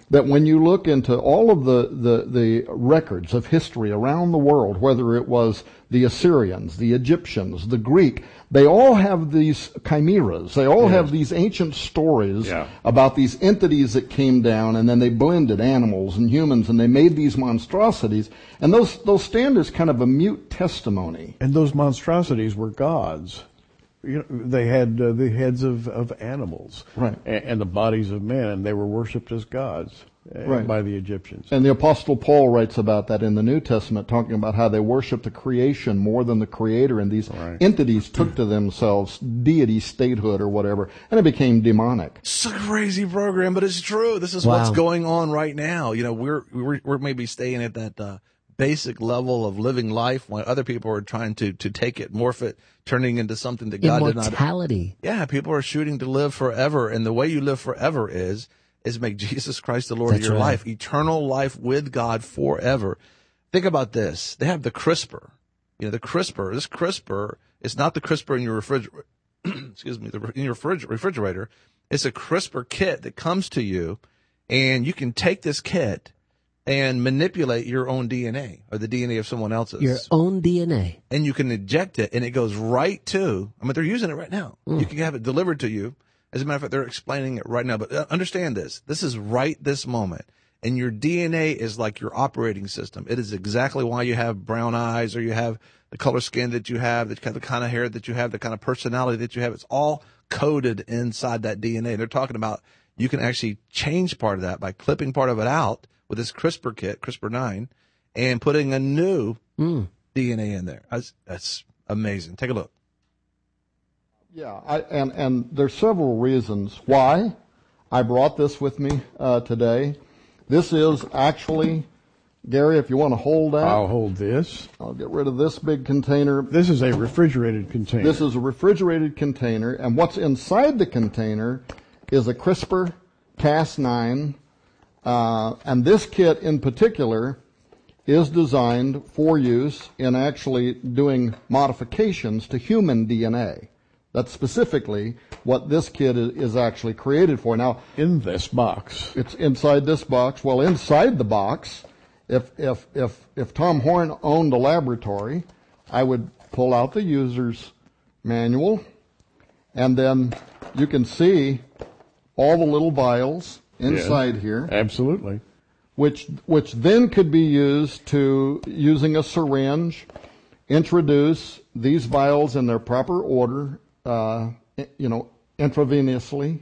that when you look into all of the, the, the records of history around the world, whether it was the Assyrians, the Egyptians, the Greek, they all have these chimeras. They all Yes. have these ancient stories Yeah. about these entities that came down, and then they blended animals and humans, and they made these monstrosities. And those, those stand as kind of a mute testimony. And those monstrosities were gods. You know, they had uh, the heads of, of animals, right, and, and the bodies of men, and they were worshipped as gods uh, Right. by the Egyptians. And the Apostle Paul writes about that in the New Testament, talking about how they worship the creation more than the Creator, and these entities took to themselves deity, statehood, or whatever, and it became demonic. It's a crazy program, but it's true. This is Wow. what's going on right now. You know, we're we're, we're maybe staying at that uh, basic level of living life when other people are trying to to take it, morph it, turning into something that God did not. Immortality. Yeah, people are shooting to live forever, and the way you live forever is is make Jesus Christ the Lord That's of your right. life, eternal life with God forever. Think about this: they have the CRISPR. You know, the CRISPR. This CRISPR is not the CRISPR in your refrigerator. Excuse me, the, in your fridge, refrigerator. It's a CRISPR kit that comes to you, and you can take this kit and manipulate your own D N A or the D N A of someone else's. Your own D N A. And you can inject it, and it goes right to, I mean, they're using it right now. Mm. You can have it delivered to you. As a matter of fact, they're explaining it right now. But uh, understand this. This is right this moment. And your D N A is like your operating system. It is exactly why you have brown eyes, or you have the color skin that you have, the kind of, the kind of hair that you have, the kind of personality that you have. It's all coded inside that D N A. They're talking about you can actually change part of that by clipping part of it out with this CRISPR kit, CRISPR nine, and putting a new mm. D N A in there. That's, that's amazing. Take a look. Yeah, I, and, and there's several reasons why I brought this with me uh, today. This is actually, Gary, if you want to hold that. I'll hold this. I'll get rid of this big container. This is a refrigerated container. This is a refrigerated container, and what's inside the container is a CRISPR Cas nine, uh, and this kit in particular is designed for use in actually doing modifications to human D N A. That's specifically what this kit is actually created for. Now, in this box, it's inside this box. Well, inside the box, if if if if Tom Horn owned a laboratory, I would pull out the user's manual, and then you can see all the little vials inside Yeah, here. Absolutely. Which which then could be used to, using a syringe, introduce these vials in their proper order, uh, you know, intravenously.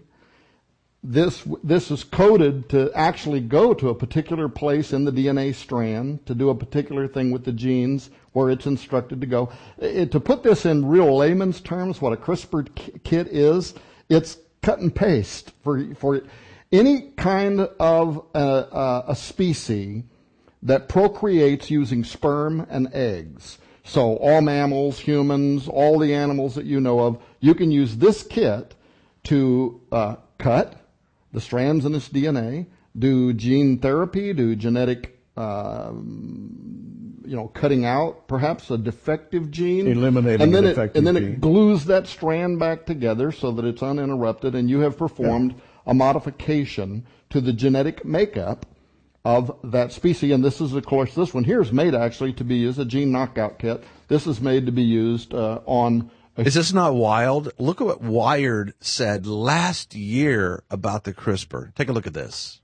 This this is coded to actually go to a particular place in the D N A strand to do a particular thing with the genes where it's instructed to go. It, to put this in real layman's terms, what a CRISPR k- kit is, it's cut and paste for for any kind of a, a, a species that procreates using sperm and eggs. So all mammals, humans, all the animals that you know of, you can use this kit to uh, cut the strands in its D N A, do gene therapy, do genetic, uh, you know, cutting out perhaps a defective gene, Eliminating and then a it, defective and then gene. it glues that strand back together so that it's uninterrupted, and you have performed a modification to the genetic makeup of that species. And this is, of course, this one here is made actually to be used, a gene knockout kit. This is made to be used uh, on. A Is this not wild? Look at what Wired said last year about the CRISPR. Take a look at this.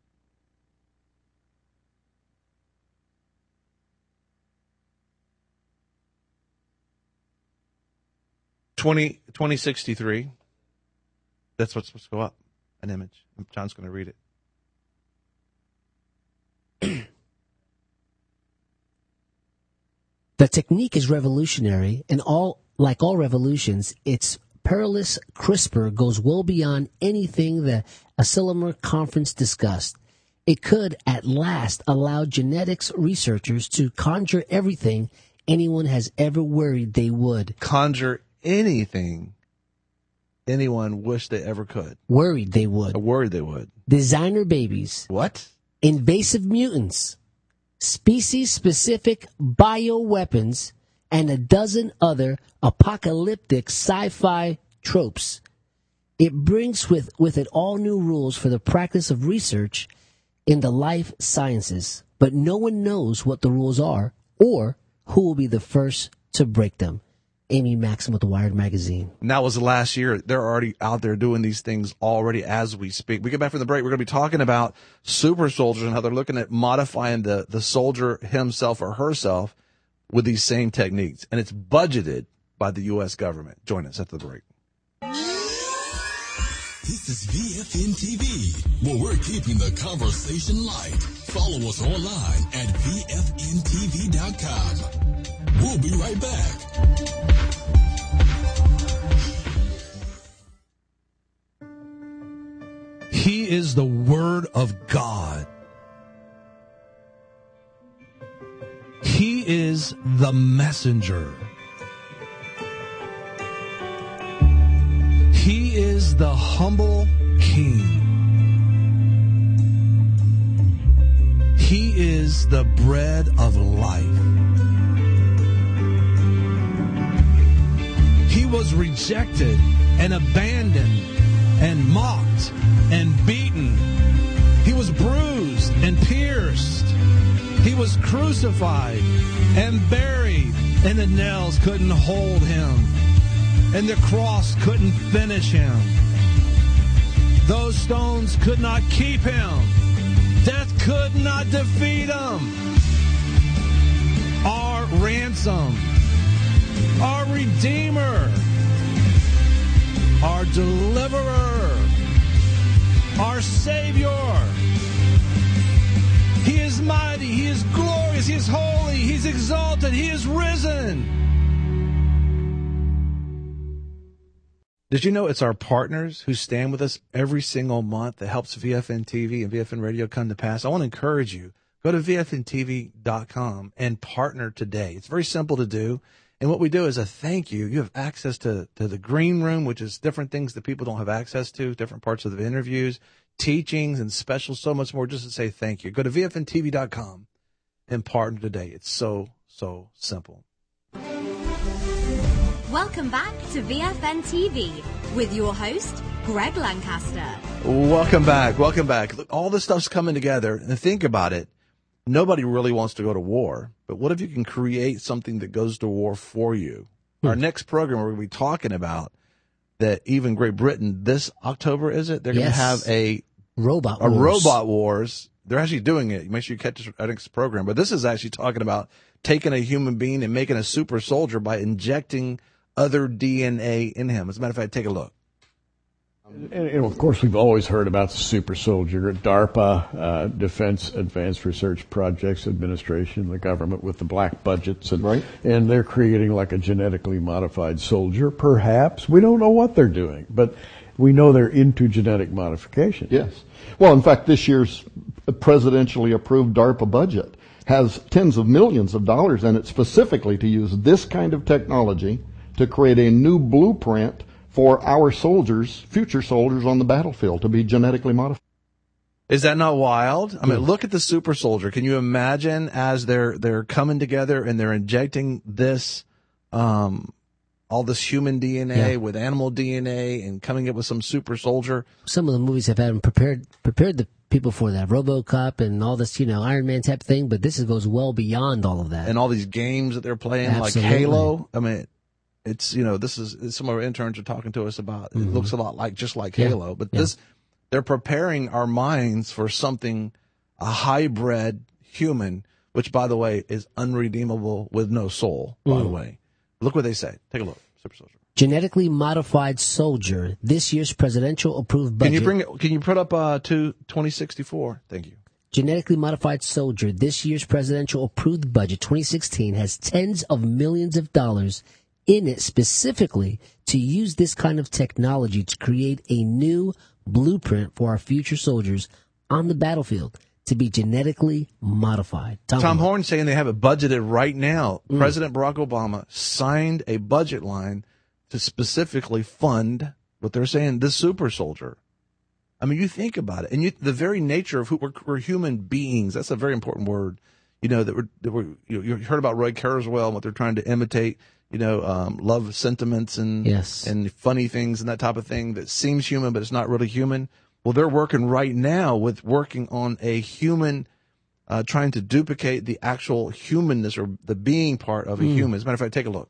twenty, twenty sixty-three. That's what's supposed to go up, an image. John's going to read it. The technique is revolutionary, and all like all revolutions, its perilous CRISPR goes well beyond anything the Asilomar Conference discussed. It could, at last, allow genetics researchers to conjure everything anyone has ever worried they would. Conjure anything anyone wished they ever could. Worried they would. I worried they would. Designer babies. What? Invasive mutants. Species-specific bioweapons, and a dozen other apocalyptic sci-fi tropes. It brings with, with it all new rules for the practice of research in the life sciences, but no one knows what the rules are or who will be the first to break them. Amy Maxim with Wired Magazine. And that was last year. They're already out there doing these things already as we speak. We get back from the break. We're going to be talking about super soldiers and how they're looking at modifying the, the soldier himself or herself with these same techniques. And it's budgeted by the U S government. Join us after the break. This is V F N T V, where we're keeping the conversation light. Follow us online at V F N T V dot com. We'll be right back. He is the Word of God. He is the messenger. He is the humble King. He is the bread of life. He was rejected and abandoned and mocked and beaten. He was bruised and pierced. He was crucified and buried, and the nails couldn't hold him, and the cross couldn't finish him. Those stones could not keep him. Death could not defeat him. Our ransom, our Redeemer, our Deliverer, our Savior. He is mighty, He is glorious, He is holy, He's exalted, He is risen. Did you know it's our partners who stand with us every single month that helps V F N T V and V F N Radio come to pass? I want to encourage you, go to V F N T V dot com and partner today. It's very simple to do. And what we do is a thank you. You have access to, to the green room, which is different things that people don't have access to, different parts of the interviews, teachings, and specials, so much more, just to say thank you. Go to V F N T V dot com and partner today. It's so, so simple. Welcome back to V F N T V with your host, Greg Lancaster. Welcome back. Welcome back. Look, all this stuff's coming together. And think about it. Nobody really wants to go to war. But what if you can create something that goes to war for you? Hmm. Our next program, we're going to be talking about that even Great Britain, this October, is it? They're yes. going to have a robot a wars. robot wars. They're actually doing it. Make sure you catch our next program. But this is actually talking about taking a human being and making a super soldier by injecting other D N A in him. As a matter of fact, take a look. And, and of course, we've always heard about the super soldier. DARPA, uh, Defense Advanced Research Projects Administration, the government with the black budgets, and right. and they're creating like a genetically modified soldier. Perhaps we don't know what they're doing, but we know they're into genetic modification. Yes. Well, in fact, this year's presidentially approved DARPA budget has tens of millions of dollars in it specifically to use this kind of technology to create a new blueprint for our soldiers, future soldiers on the battlefield, to be genetically modified. Is that not wild? I mean, look at the super soldier. Can you imagine as they're they're coming together and they're injecting this, um, all this human D N A yeah. with animal D N A and coming up with some super soldier? Some of the movies have had them prepared prepared the people for that, RoboCop and all this, you know, Iron Man type thing. But this is, goes well beyond all of that. And all these games that they're playing, Absolutely. like Halo. I mean. It's, you know, this is, some of our interns are talking to us about, it mm-hmm. looks a lot like, just like yeah. Halo, but yeah. this, they're preparing our minds for something, a hybrid human, which by the way is unredeemable with no soul, by mm. the way. Look what they say. Take a look. Super soldier. Genetically modified soldier, this year's presidential approved budget. Can you bring it, can you put up, uh, to twenty sixty-four? Thank you. Genetically modified soldier, this year's presidential approved budget, twenty sixteen, has tens of millions of dollars in it specifically to use this kind of technology to create a new blueprint for our future soldiers on the battlefield to be genetically modified. Tom, Tom Horn saying they have it budgeted right now. Mm. President Barack Obama signed a budget line to specifically fund what they're saying, the super soldier. I mean, you think about it, and you, the very nature of who we're, we're human beings. That's a very important word. You know that we're, that we're you, you heard about Roy Kurzweil and what they're trying to imitate. You know, um, love sentiments and yes. and funny things and that type of thing that seems human, but it's not really human. Well, they're working right now with working on a human, uh, trying to duplicate the actual humanness or the being part of a Mm. human. As a matter of fact, take a look.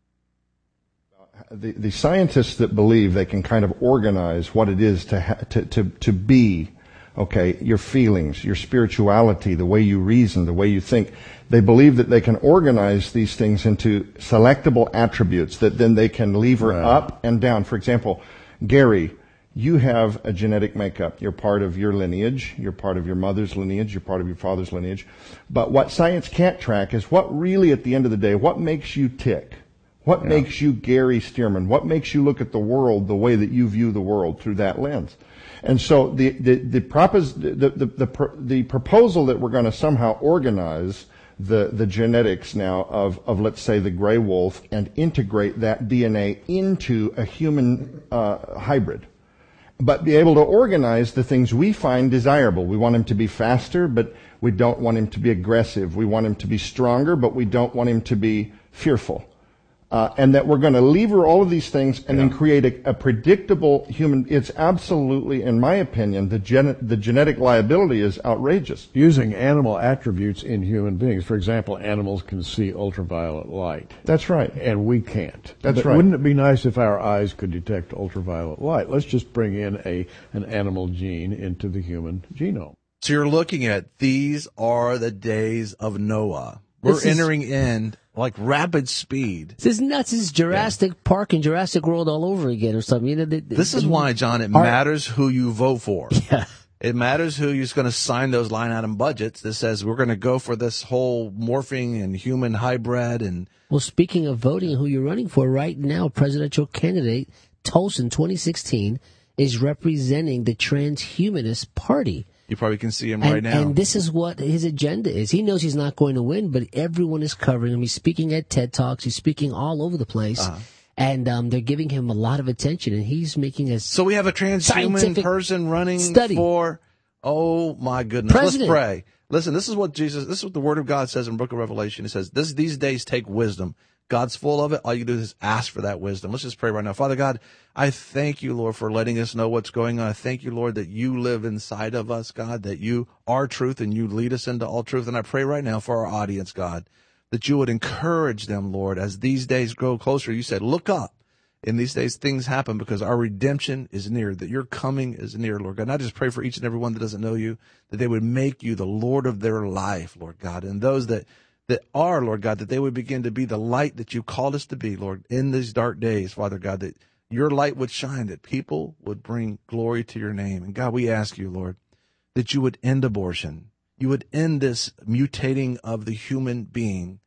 The, the scientists that believe they can kind of organize what it is to, ha- to, to, to be, okay, your feelings, your spirituality, the way you reason, the way you think, they believe that they can organize these things into selectable attributes that then they can lever Right. up and down. For example, Gary, you have a genetic makeup. You're part of your lineage. You're part of your mother's lineage. You're part of your father's lineage. But what science can't track is what really, at the end of the day, what makes you tick? What Yeah. makes you Gary Stearman? What makes you look at the world the way that you view the world through that lens? And so the the the, propos- the, the, the, the, the proposal that we're going to somehow organize the, the genetics now of, of, let's say, the gray wolf and integrate that D N A into a human uh, hybrid, but be able to organize the things we find desirable. We want him to be faster, but we don't want him to be aggressive. We want him to be stronger, but we don't want him to be fearful. Uh, and that we're going to lever all of these things and then create a, a predictable human. It's absolutely, in my opinion, the gen, the genetic liability is outrageous. Using animal attributes in human beings. For example, animals can see ultraviolet light. That's right. And we can't. That's but right. Wouldn't it be nice if our eyes could detect ultraviolet light? Let's just bring in a an animal gene into the human genome. So you're looking at these are the days of Noah. We're This is- entering in like rapid speed. This is nuts. This is Jurassic Park and Jurassic World all over again or something. You know, the, the, This is why, John, it Our- matters who you vote for. Yeah. It matters who is going to sign those line item budgets that says we're going to go for this whole morphing and human hybrid. And Well, speaking of voting and who you're running for, right now, presidential candidate Tolson, twenty sixteen, is representing the Transhumanist Party. you probably can see him And, right now. and this is what his agenda is. He knows he's not going to win, but everyone is covering him. He's speaking at TED Talks. He's speaking all over the place. Uh-huh. And um, they're giving him a lot of attention, and he's making a So we have a transhuman scientific person running study. for, oh my goodness. President. Let's pray. Listen, this is what Jesus, this is what the Word of God says in the book of Revelation. It says, this, these days take wisdom. God's full of it. All you do is ask for that wisdom. Let's just pray right now. Father God, I thank you, Lord, for letting us know what's going on. I thank you, Lord, that you live inside of us, God, that you are truth and you lead us into all truth. And I pray right now for our audience, God, that you would encourage them, Lord, as these days grow closer. You said, look up. In these days, things happen because our redemption is near, that your coming is near, Lord God. And I just pray for each and every one that doesn't know you, that they would make you the Lord of their life, Lord God. And those that, that are, Lord God, that they would begin to be the light that you called us to be, Lord, in these dark days, Father God, that your light would shine, that people would bring glory to your name. And God, we ask you, Lord, that you would end abortion. You would end this mutating of the human being,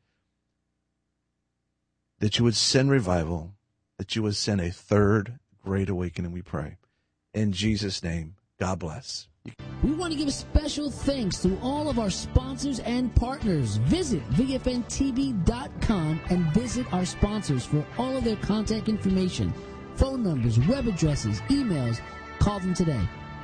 that you would send revival, that you would send a third great awakening, we pray. In Jesus' name, God bless. We want to give special thanks to all of our sponsors and partners. Visit V F N T V dot com and visit our sponsors for all of their contact information, phone numbers, web addresses, emails. Call them today.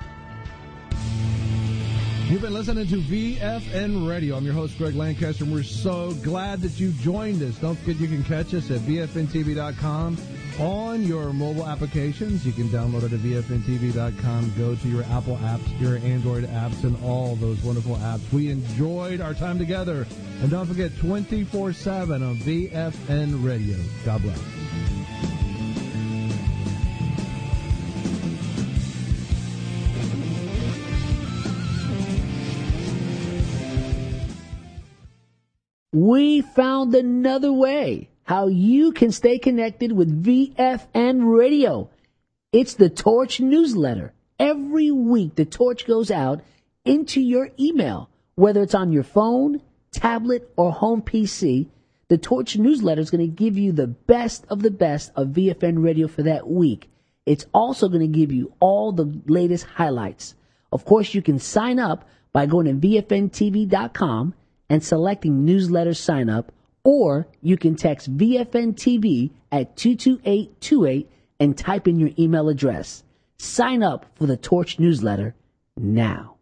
You've been listening to V F N Radio. I'm your host, Greg Lancaster, and we're so glad that you joined us. Don't forget you can catch us at V F N T V dot com on your mobile applications. You can download it at V F N T V dot com. Go to your Apple apps, your Android apps, and all those wonderful apps. We enjoyed our time together. And don't forget, twenty-four seven on V F N Radio. God bless. We found another way how you can stay connected with V F N Radio. It's the Torch newsletter. Every week, the Torch goes out into your email, whether it's on your phone, tablet, or home P C. The Torch newsletter is going to give you the best of the best of V F N Radio for that week. It's also going to give you all the latest highlights. Of course, you can sign up by going to V F N T V dot com and selecting newsletter sign up, or you can text V F N T V at two two eight two eight and type in your email address. Sign up for the Torch newsletter now.